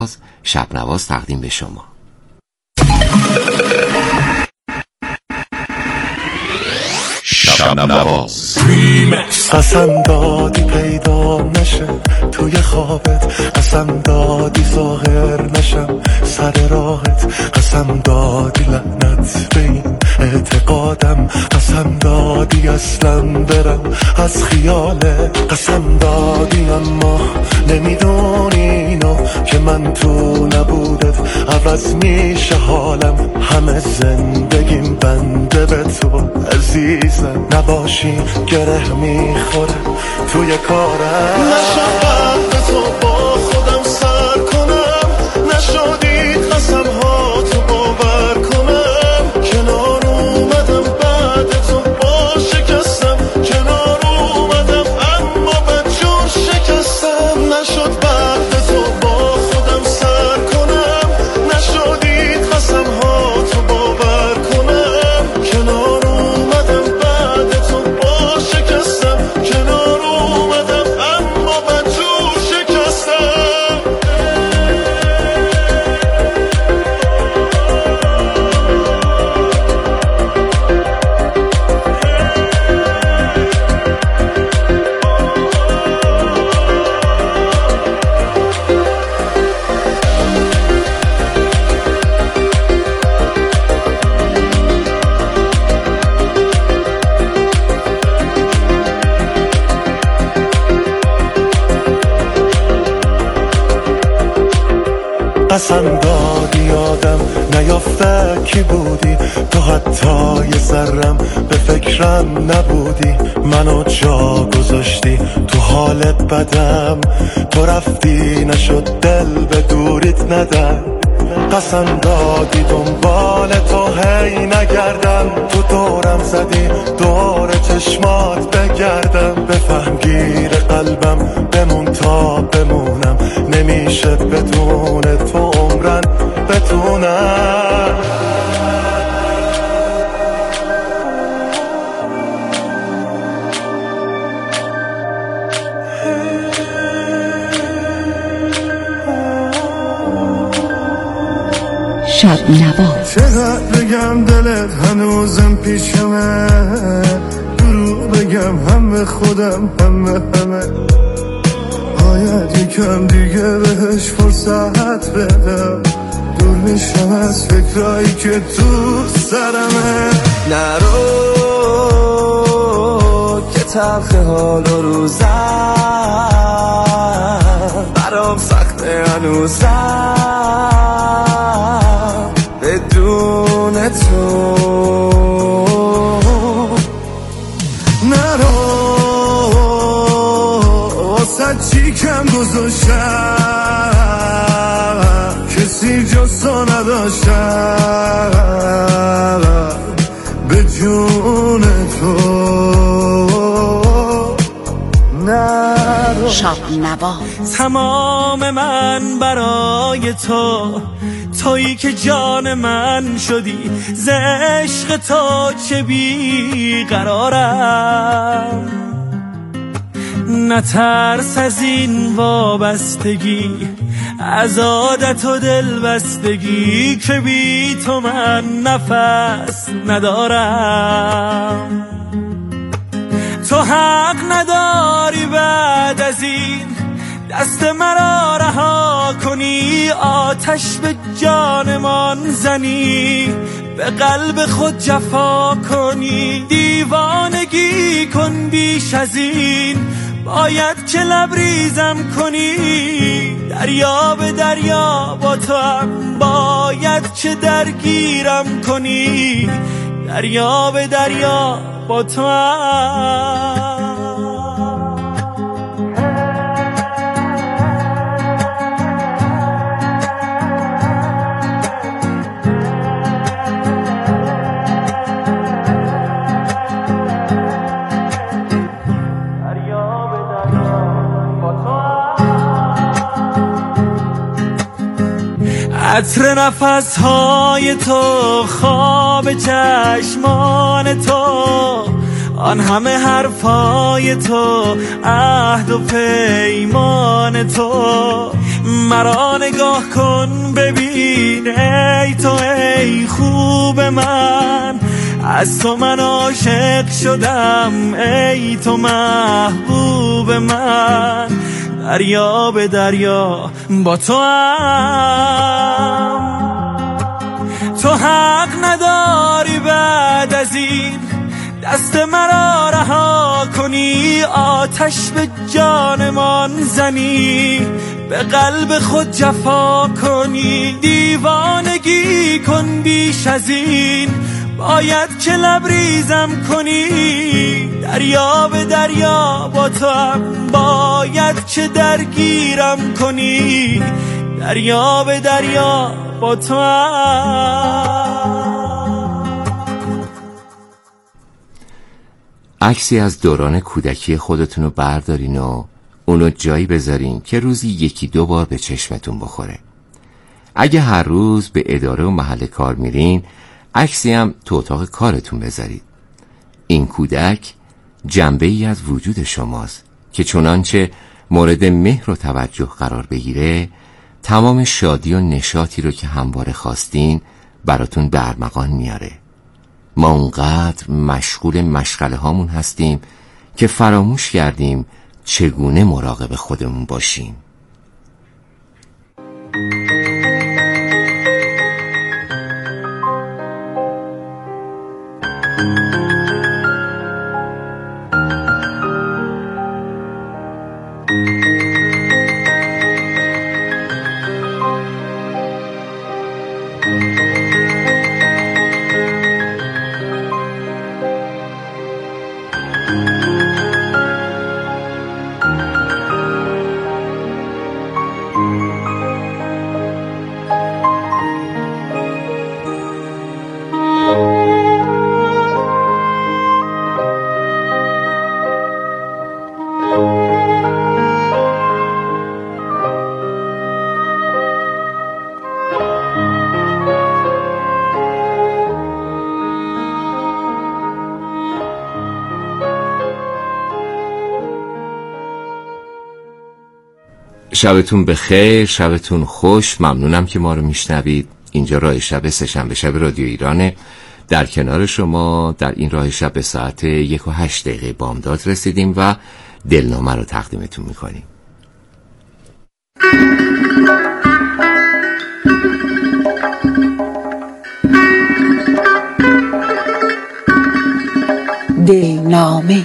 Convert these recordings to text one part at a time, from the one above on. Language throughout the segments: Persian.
نواز، شب نواز تقدیم به شما. شب نواز قسم دادی پیدا نشه توی خوابت، قسم دادی ظاهر نشم سر راهت، قسم دادی لعنت به این اعتقادم، قسم دادی اصلا برم از خیالت، قسم دادی اما نمیدونی اینو که من تو نبودت عوض میشه حالم، همه زندگیم بنده به تو عزیزم، نباشی گره میخوره توی کارم، نشد بعد تو با خودم سر کنم، نشدی قسم ها تو باور کنم، کنار اومدم بعد تو با شکستم، کنار اومدم اما بدجور شکستم، نشد بعد تو با خودم سر کنم، نشدی قسم ها تو باور کنم، کنار اومدم بعد تو با شکستم، کنار اومدم اما بدجور شکستم. قسم دادی آدم نیافته کی بودی، تو حتی یه ذرم به فکرم نبودی، منو جا گذاشتی تو حالت بدم، تو رفتی نشد دل به دوریت ندم، قسم دادی دنبال تو هی نگردم، تو دورم زدی دور چشمات بگردم، بفهم گیر قلبم بمون تا بمونم، نمیشه بدون تو عمرن بتونم. شب نواز. چقدر بگم دلت هنوزم پیشمه، دروغ بگم هم به خودم هم به همه، باید یکم دیگه بهش فرصت بدم، دور میشم از فکرایی که تو سرمه، نرو که تلخ حال و روزم برام سخته هنوزم بدون تو، نرو واسه چی کم گذاشتم، کسی جز تو نداشتم به جون تو، نرو. شب نواز. تمام من برای تو، تویی که جان من شدی، ز عشق تو چه بیقرارم، نترس از این وابستگی، از عادت و دلبستگی که بی تو من نفس ندارم، تو حق نداری بعد از این دست مرا رها کنی، آتش به جانمان زنی، به قلب خود جفا کنی، دیوانگی کن بیش از این، باید که لبریزم کنی، دریا به دریا با تو هم باید که درگیرم کنی، دریا به دریا با تو هم. عطر نفسهای تو، خواب چشمان تو، آن همه حرفای تو، عهد و پیمان تو، مرا نگاه کن ببین ای تو ای خوب من، از تو من عاشق شدم ای تو محبوب من. دریا به دریا با تو هم، تو حق نداری بعد از این دست مرا رها کنی، آتش به جانمان زنی، به قلب خود جفا کنی، دیوانگی کن بیش از این، باید که لبریزم کنی. دریا به دریا با تو هم باید که درگیرم کنی، دریا به دریا با تو هم. عکسی از دوران کودکی خودتون رو بردارین و اونو جایی بذارین که روزی یکی دو بار به چشمتون بخوره. اگه هر روز به اداره و محل کار میرین، عکسی هم تو اتاق کارتون بذارید. این کودک جنبه ای از وجود شماست که چنانچه مورد مهر و توجه قرار بگیره، تمام شادی و نشاطی رو که همواره خواستین براتون به ارمغان میاره. ما اونقدر مشغول مشغله هامون هستیم که فراموش کردیم چگونه مراقب خودمون باشیم. شبتون بخیر، شبتون خوش. ممنونم که ما رو میشنوید. اینجا راه شب سه‌شنبه شب رادیو ایرانه. در کنار شما در این راه شب به ساعت 1:08 بامداد رسیدیم و دلنامه رو تقدیمتون میکنیم. دلنامه.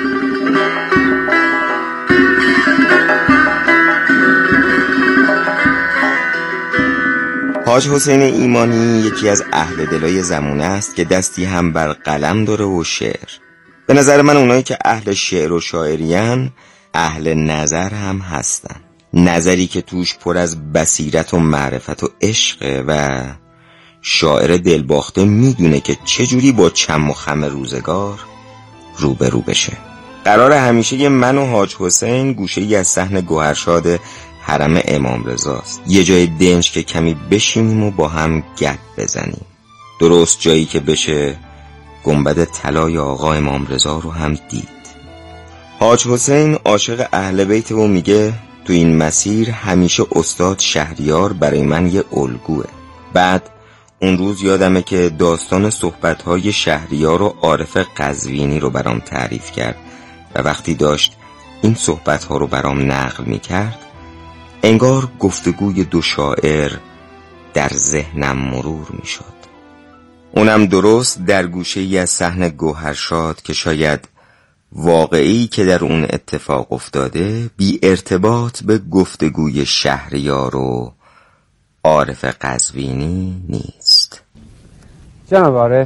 حاج حسین ایمانی یکی از اهل دلای زمونه است که دستی هم بر قلم داره و شعر. به نظر من اونایی که اهل شعر و شاعریان اهل نظر هم هستن، نظری که توش پر از بصیرت و معرفت و عشقه و شاعر دلباخته میدونه که چجوری با چم و خم روزگار روبرو بشه. قرار همیشه من و حاج حسین گوشه ای از صحن گوهرشاد حرم امام رضاست، یه جای دنج که کمی بشینیم و با هم گپ بزنیم. درست جایی که بشه گنبد طلای آقا امام رضا رو هم دید. حاج حسین عاشق اهل بیت و میگه تو این مسیر همیشه استاد شهریار برای من یه الگوه. بعد اون روز یادمه که داستان صحبت‌های شهریار و عارف قزوینی رو برام تعریف کرد و وقتی داشت این صحبت‌ها رو برام نقل می‌کرد، انگار گفتگوی دو شاعر در ذهنم مرور می‌شد. اونم درست در گوشه‌ای از صحن گوهرشاد که شاید واقعی که در اون اتفاق افتاده بی ارتباط به گفتگوی شهریار و عارف قزوینی نیست. جناب عارف،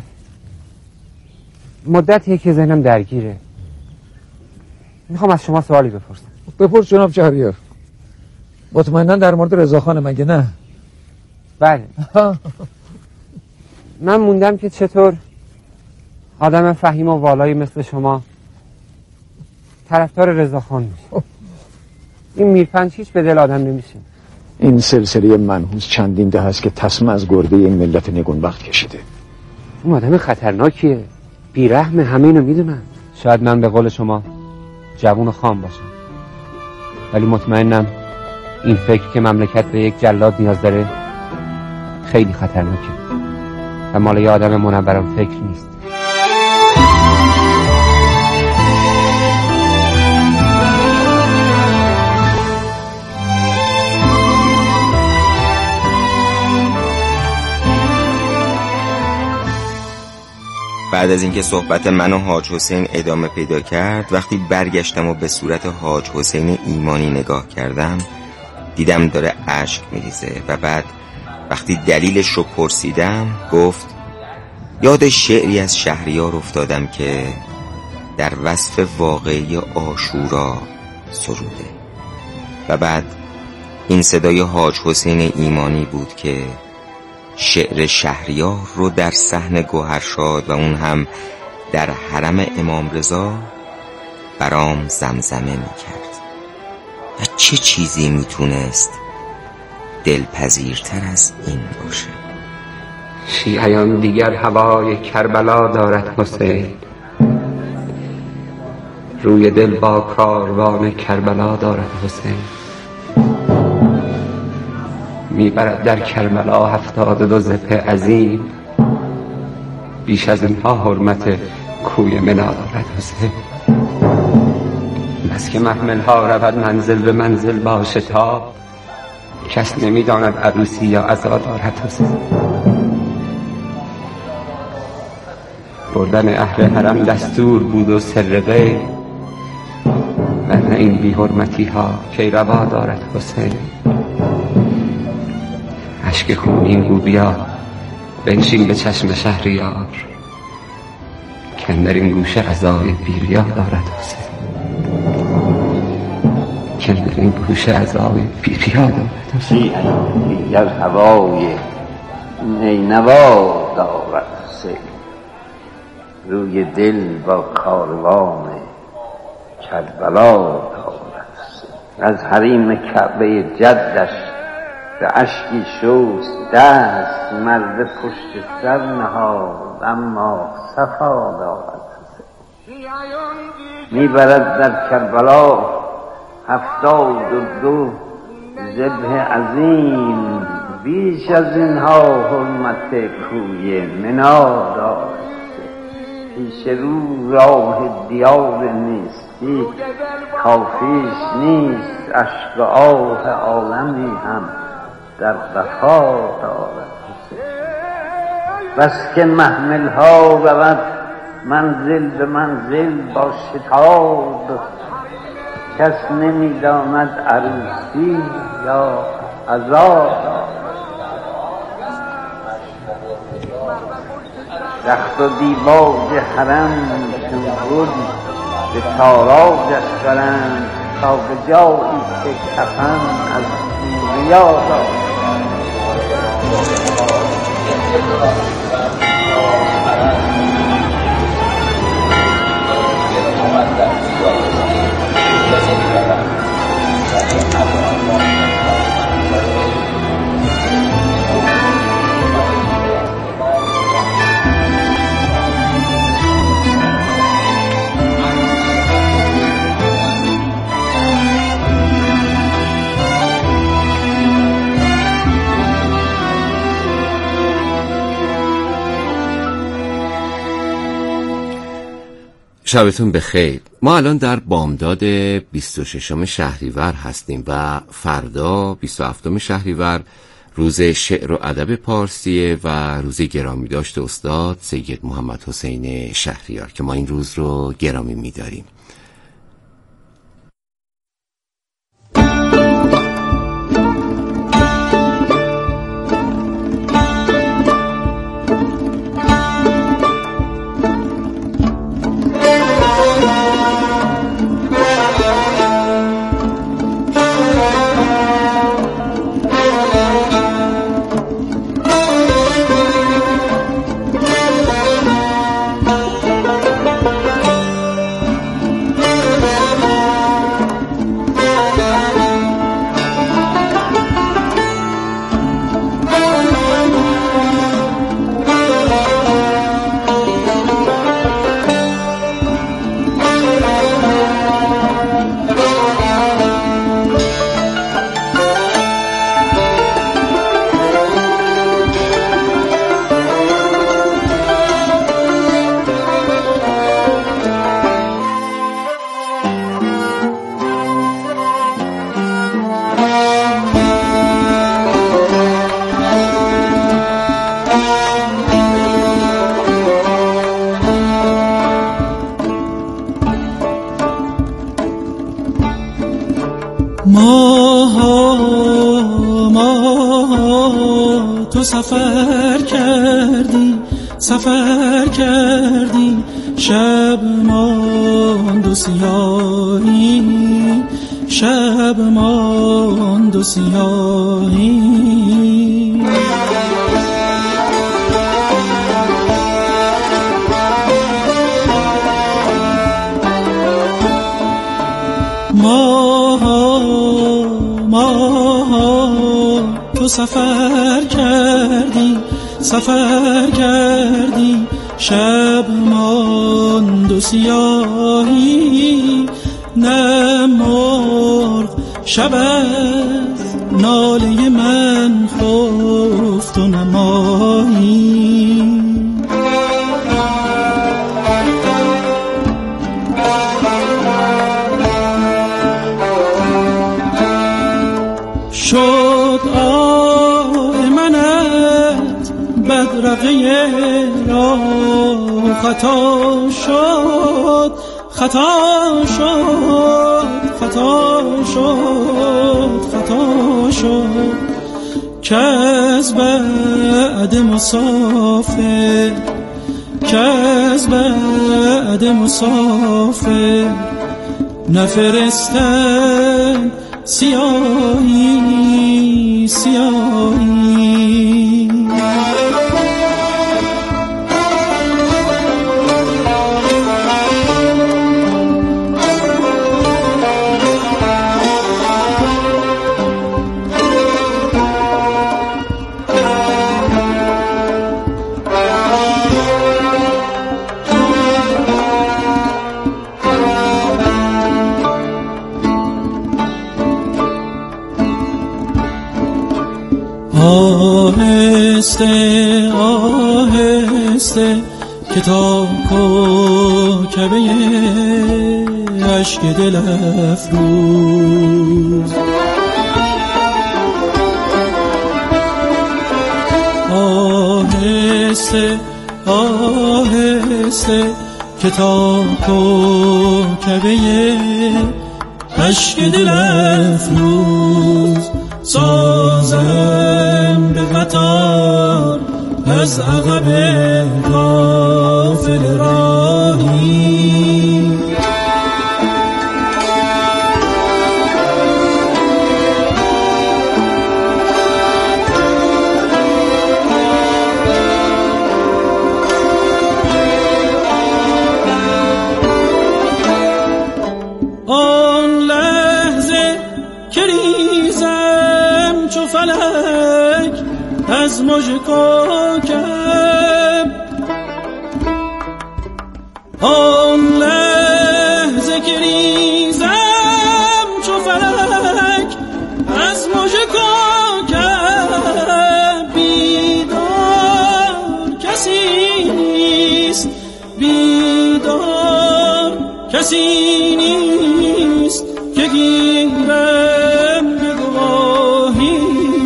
مدتیه که ذهنم درگیره. میخوام از شما سوالی بپرسم. بپرس جناب شهریار. مطمئناً در مورد رضاخان مگه نه؟ بله. من موندم که چطور آدم فهیم و والایی مثل شما طرفدار رضاخان میشه. این میرپنج هیچ به دل آدم نمیشه. این سلسله منحوس چندین ده هست که تسمه از گرده این ملت نگونبخت کشیده. اون آدم خطرناکیه، بیرحم، همه اینو میدونن. شاید من به قول شما جوون و خام باشم، ولی مطمئنم این فکر که مملکت به یک جلاد نیاز داره خیلی خطرناکه و مال یه آدم منورم فکر نیست. بعد از اینکه صحبت من و حاج حسین ادامه پیدا کرد، وقتی برگشتم و به صورت حاج حسین ایمانی نگاه کردم دیدم داره اشک میریزه و بعد وقتی دلیلش رو پرسیدم گفت یاد شعری از شهریار افتادم که در وصف واقعی عاشورا سروده و بعد این صدای حاج حسین ایمانی بود که شعر شهریار رو در صحن گوهرشاد و اون هم در حرم امام رضا برام زمزمه میکرد. و چه چیزی میتونست دلپذیرتر از این باشه؟ شیعیان دیگر هوای کربلا دارد حسین، روی دل با کاروان کربلا دارد حسین. میبرد در کربلا 72 ذبح عظیم، بیش از اینها حرمت کوی منا دارد حسین. بس که محمل ها رود منزل به منزل با شتاب، کس نمیداند عروسی یا عزا دارد حسین. بردن اهل حرم دستور بود و سر غیب، ورنه این بی حرمتی ها کی روا دارد حسین. اشک خونین گو بیا بنشین به چشم شهریار، که در این گوشه عزای بیریا دارد حسین. که در این گوشه عزای بیریا دارد حسین. دیگر هوای نینوا دارد حسین، روی دل با کاروان کربلا دارد حسین. از حریم کعبه جدش به اشکی شست دست، مرد پشت سر نهاد اما صفا دارد حسین. میبرد در کربلا 72 ذبح عظیم، بیش از اینها حرمت کوی منا دارد. پیش رو راه دیار نیستی کافیش نیست، اشک آه عالمی هم در وفا دارد حسین. بس که محمل ها رود منزل به منزل با شتاب، کس نمیداند عروسی یا عزا دارد. رخت و دیباج حرم چون گل به تاراجش برند، تا به جایی که کفن از ریا دارد. شبتون بخیر. ما الان در بامداد 26 شهریور هستیم و فردا 27 شهریور روز شعر و ادب پارسیه و روز گرامی داشت استاد سید محمد حسین شهریار که ما این روز رو گرامی می‌داریم. تو سفر کردی شب ماند و سیاهی شب ماند و سیاهی ماها تو سفر کردی شب ماند و سیاهی نه مرغ شب از ناله من خفت و نماهی شد آه منت بدرقه راه خطا شد که از بعد مسافر نفرستن سیاهی آهسته که تا کوکبه عشق دل افروز آهسته که تا کوکبه عشق دل افروز سازم به قطار از عقب غافل راهی آن لحظه که ریزم چو فلک از مژه کوکب آن لحظه که ریزم چو فلک از مژه کوکب بیدار کسی نیست که گیرم به گواهی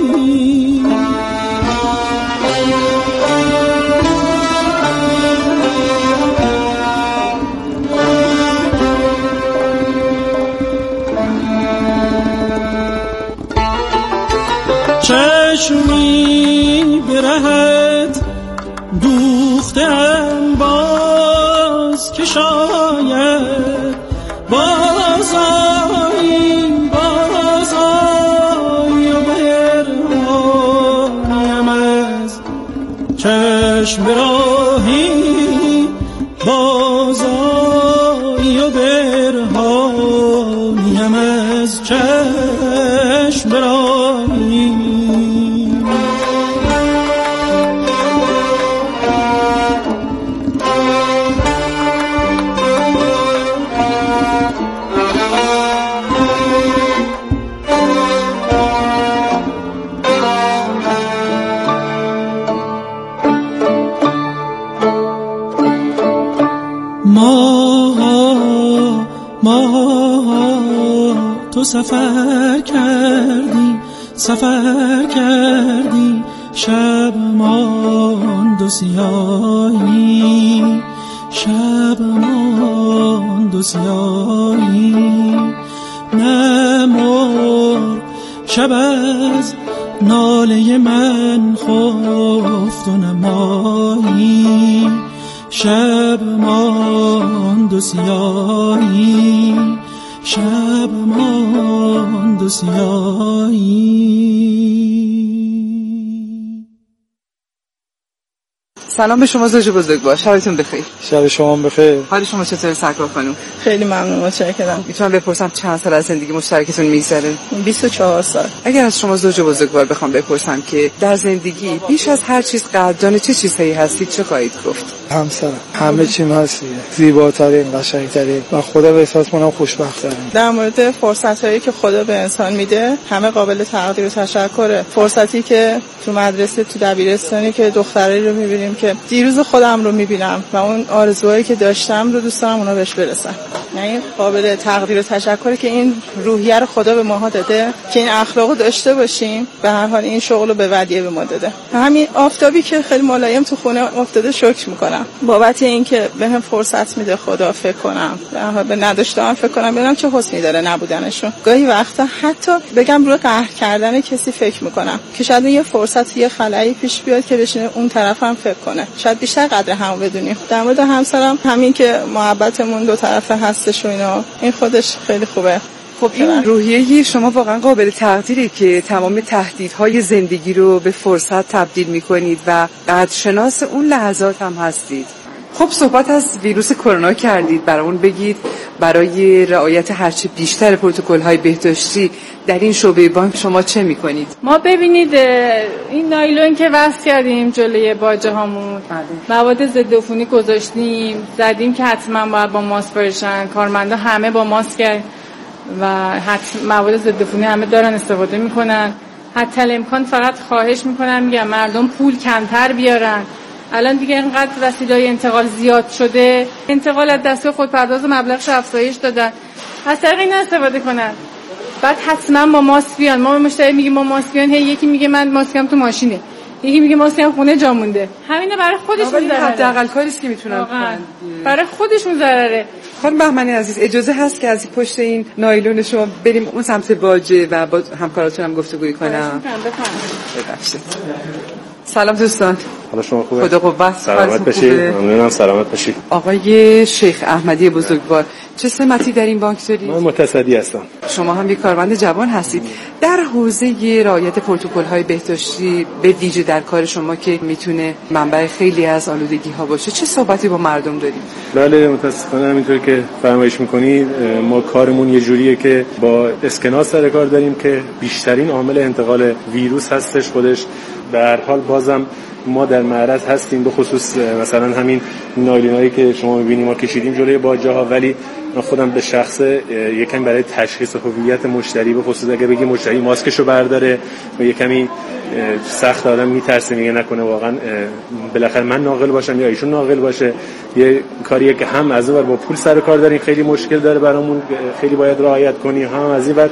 چشمی به رهت دوختم باز که شاید بازایی و برهانیم از چشم به راهی بازایی و برهانیم از چشم به راهی تو سفر کردی شب ماند و سیاهی نه مرغ شب از ناله من خفت و نمایی، شب ماند و سیاهی، شب ماند و سیاهی. سلام به شما زوج بزرگوار، شبتون بخیر. شب شما بخیر. حال شما چطوره سرکار خانم؟ خیلی ممنون، متشکرم. میتونم بپرسم چند سال از زندگی مشترکتون میگذره؟ 24 سال. اگر از شما زوج بزرگوار بخوام بپرسم که در زندگی بیش از هر چیز قدردان چه چیزهایی هستید، چه خواهید گفت؟ همسرم. همه چیم هستید. زیباترین، قشنگترین و خدا به احساس کنم خوشبخت‌ترین. در مورد فرصتایی که خدا به انسان میده، همه قابل تقدیر و تشکره. فرصتی که تو مدرسه، تو دبیرستانی که دخترایی رو میبینیم که دیروز خودم رو میبینم و اون آرزوهایی که داشتم رو دوست دارم اونا بهش برسن. یعنی قابل تقدیر و تشکره که این روحیه رو خدا به ما داده که این اخلاقو داشته باشیم. به هر حال این شغل رو به ودیعه به ما داده. همین آفتابی که خیلی ملایم تو خونه افتاده شکر میکنم بابت اینکه بهم فرصت میده خدا. فکر کنم به نداشتم، فکر کنم ببینم چه حسنی داره نبودنشون. گاهی وقتا حتی بگم روی قهر کردن کسی فکر میکنم که شاید یه فرصت، یه خلایی پیش بیاد که بشینه اون طرف هم فکر کنه، شاید بیشتر قدر همو بدونیم. در مورد همسرم همین که محبتمون دو طرفه هستش و اینا، این خودش خیلی خوبه. خب این روحیه شما واقعا قابل تقدیره که تمام تهدیدهای زندگی رو به فرصت تبدیل میکنید و قدرشناس اون لحظات هم هستید. خب صحبت از ویروس کرونا کردید، برامون بگید برای رعایت هرچه بیشتر پروتکل‌های بهداشتی در این شعبه بانک شما چه میکنید؟ ما ببینید این نایلون که وصل کردیم جلوی باجه هامون، مواد ضد عفونی گذاشتیم، زدیم که حتما باید با ماسک باشن، کارمندا همه با ماسک و مواد ضد عفونی همه دارن استفاده میکنن. حتی الامکان فقط خواهش میکنم میگم مردم پول کمتر بیارن. الان دیگه اینقدر وسیله‌های انتقال زیاد شده، انتقال از دستگاه خودپرداز مبلغش افزایش دادن، از طریق این استفاده کنن. بعد حتما با ماسک بیان. ما به مشتری میگیم ما ماسک بیان، هی یکی میگه من ماسکم تو ماشینه، یکی میگه ماسکم خونه جا مونده. همینه برای خودشون ضرره. حداقل کاری است که میتونن کنن. برای خودشون ضرره. خانم بهمنی عزیز، اجازه هست که از پشت این نایلون شما بریم اون سمت باجه و با همکاراتون هم گفتگو کنم؟ ببخشید. سلام دوستان. حالا شما خوبه؟ خدا قوت. سلامت باشید. ممنونم. سلامت باشید. آقای شیخ احمدی بزرگوار، چه سمتی در این بانک دارید؟ من متصدی هستم. شما هم یک کارمند جوان هستید. در حوزه رعایت پروتکل‌های بهداشتی به ویژه در کار شما که میتونه منبع خیلی از آلودگی‌ها باشه، چه صحبتی با مردم دارید؟ بله متاسفانه همینطور که فرمایش می‌کنید ما کارمون یه جوریه که با اسکناس سر کار داریم که بیشترین عامل انتقال ویروس هستش خودش. به هر حال بازم ما در معرض هستیم، به خصوص مثلا همین نایلونایی که شما می‌بینید ما کشیدیم جلوی باجه‌ها، ولی من خودم به شخصه یکم برای تشخیص هویت مشتری، به خصوص اگه بگی مشتری ماسکشو برداره و یکمی سخت آدم میترسه میگه نکنه واقعا بالاخره من ناقل باشم یا ایشون ناقل باشه. یه کاریه که هم از اون با پول سر کار داریم، خیلی مشکل داره برامون، خیلی باید رعایت کنیم، هم از این بعد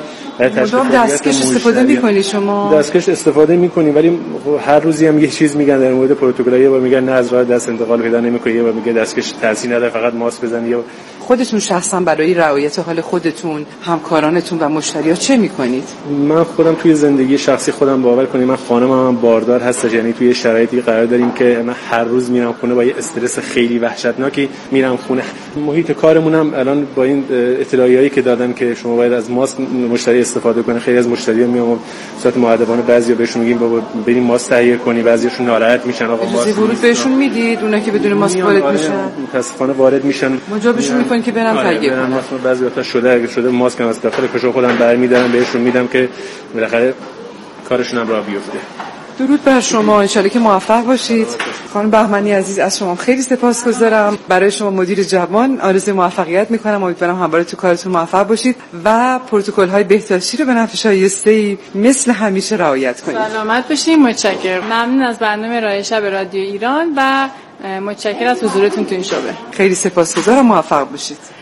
دستکش استفاده می‌کنی شما؟ دستکش استفاده می‌کنیم، ولی هر روزی هم یه چیز میگن در مورد پروتکل‌های، با میگن نه از راه دست انتقال پیدا نمی‌کنه، و میگه دستکش تاثیر نداره فقط ماسک بزنید. یا خودتون شخصا برای رعایت حال خودتون، همکارانتون و مشتری‌ها چه می‌کنید؟ من خودم توی زندگی شخصی خودم باور کنید من خانمم باردار هستش، یعنی توی شرایطی قرار داریم که من هر روز میرم خونه با یه استرس خیلی وحشتناکی میرم خونه. محیط کارمونم الان با این اطلاعیه‌ای که دادن که شما باید از ماسک مشتری استفاده کنه، خیلی از مشتری‌ها میام صورت مؤدبانه بعضیا بهشون میگیم بابا بریم ماسک تهیه کنی، بعضیاشون ناراحت میشن آقا ماسک ورود بهشون میدید، اونا که بدون ماسک وارد میشن متاسفانه وارد میشن، مجابشون میکنن که برن تهیه کنن. بعضی وقتا شده ماسک از داخل کشو خودم برمی‌دارم بهشون میدم که بالاخره کارشون هم راه بیفته. درود بر شما، انشالله که موفق باشید. خانم بهمنی عزیز از شما خیلی سپاسگزارم. برای شما مدیر جوان آرزوی موفقیت میکنم، امیدوارم همواره تو کارتون موفق باشید و پروتکل‌های بهداشتی رو به نفع شایسته‌ای مثل همیشه رعایت کنید. سلامت باشید. متشکرم. ممنون از برنامه رادیو شب رادیو ایران و متشکرم از حضورتون تو این شعبه. خیلی سپاسگزارم، موفق باشید.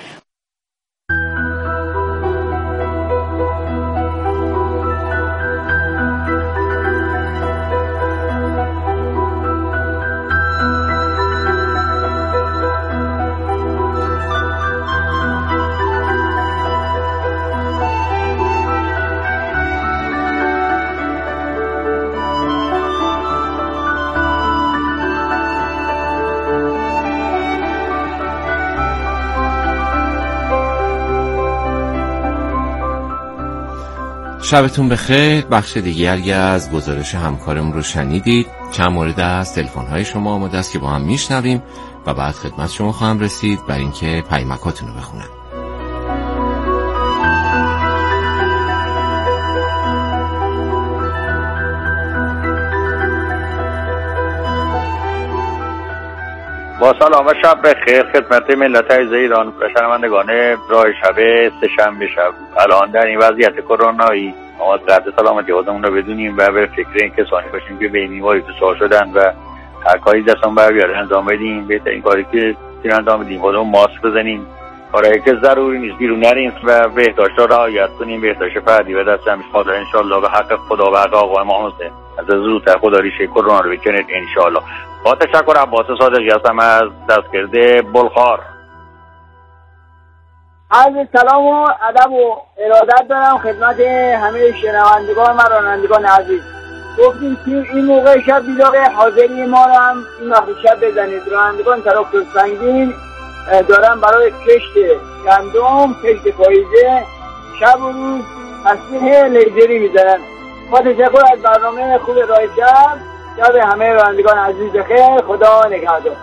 شبتون بخیر. بخش دیگری از گزارش همکارمون رو شنیدید. چند مورد از تلفن‌های شما آماده است که با هم میشنویم و بعد خدمت شما خواهم رسید برای اینکه پیامکاتون رو بخونم. با سلام و شب بخیر خدمت ملت عزیز ایران و شنوندگان راه شب سه‌شنبه شب. الان در این وضعیت کرونایی ما قدر سلامتی خودمون رو بدونیم و به فکر این کسانی باشیم که به این بیماری دچار شدن و هر کاری دستمون بر بیاره انجام بدیم. بهترین کاری که انجام بدیم خودمون ماسک بزنیم، کاری که ضروری نیست بیرون نریم و بهداشت را رعایت کنیم. بهداشت فردی و دست همیشه خدا ان شاءالله به حق خدا و حق آقای محمد از زودتر خدا ریشه کرونا رو بکنید ان شاءالله. با تشکر. عباس صادقی هستم از دستگرد بلخار. عرض سلام و ادب و ارادت دارم خدمت همه شنوندگان و رانندگان عزیز. گفتیم که این موقع شب بیداغ حاضری ما رو هم این وقت شب بزنید. رانندگان تراکتور سنگین دارن برای کشت گندم، کشت پاییزه شب و روز تصویر لیزری میزنن. با تشکر از برنامه خوب راه شب همه رانندگان عزیز بخیر. خدا نگهدار.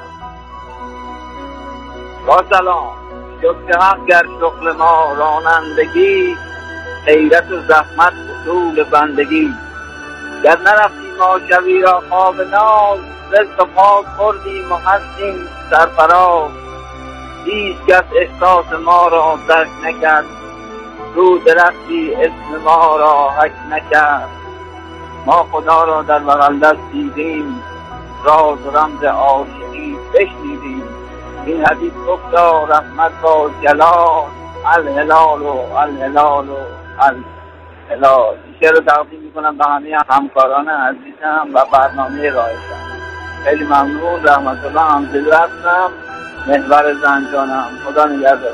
با سلام. شکر حق گر شغل ما رانندگی، غیرت و زحمت اصول بندگی. گر نرفتیم ما شبی را خواب ناز، رزق پاک خوردیم و هستیم سرفراز. هیچ کس احساس ما را درک نکرد، رو درختی اسم ما را حک نکرد. ما خدا را در بغل دست دیدیم، راز و رمز عاشقی بشنیدیم. این حدیث گفتا رحمت با جلال، الهلال و الهلال و الهلال. این شعر رو تقدیم میکنم به همه همکاران عزیزم و برنامه رایشم. خیلی ممنون. رحمت الله همزلو هستم، محور زنجانم. خدا نگهدار.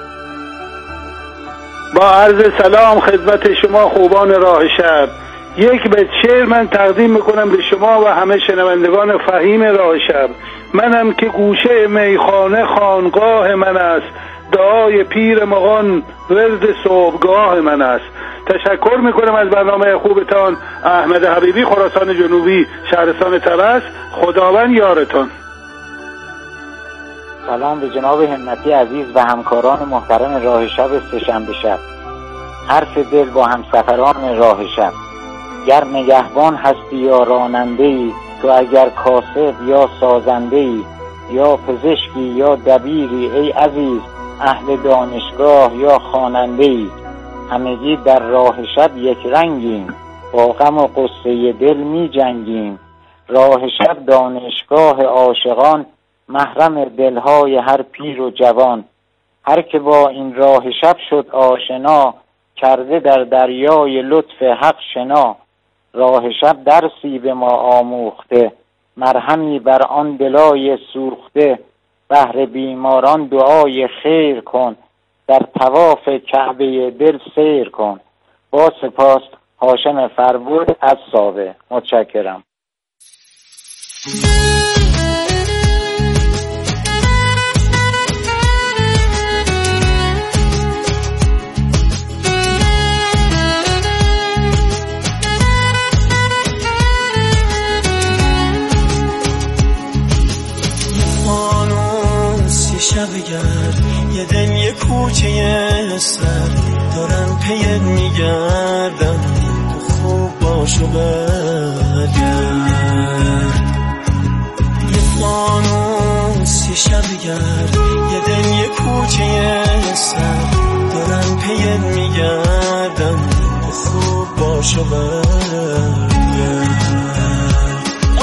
با عرض سلام خدمت شما خوبان راه شب. یک بیت شعر من تقدیم میکنم به شما و همه شنوندگان فهیم راه شب. منم که گوشه میخانه خانقاه من است، دعای پیر مغان ورد صبحگاه من است. تشکر میکنم از برنامه خوبتان. احمد حبیبی، خراسان جنوبی، شهرستان طبس. خداوند یارتون. سلام به جناب همتی عزیز و همکاران محترم راه شب سه‌شنبه شب. حرف دل با همسفران راه شب. گر نگهبان هستی یا راننده‌ای، تو اگر کاسب یا سازنده‌ای، یا پزشکی یا دبیری ای عزیز، اهل دانشگاه یا خواننده‌ای. همگی در راه شب یک رنگیم، با غم و غصه دل می جنگیم. راه شب دانشگاه عاشقان، محرم دلهای هر پیر و جوان. هر که با این راه شب شد آشنا، کرده در دریای لطف حق شنا. راه شب درسی به ما آموخته، مرهمی بر آن دلای سوخته. بهر بیماران دعای خیر کن، در طواف کعبه دل سیر کن. با سپاس. هاشم فربود از ساوه. متشکرم. شب گرد یه دل یه کوچه سر دارن پید میگردن، تو خوب باش و برگرد. یه فانوس یه شب گرد یه دل یه کوچه سر دارن پید میگردن، تو خوب باش و برگرد.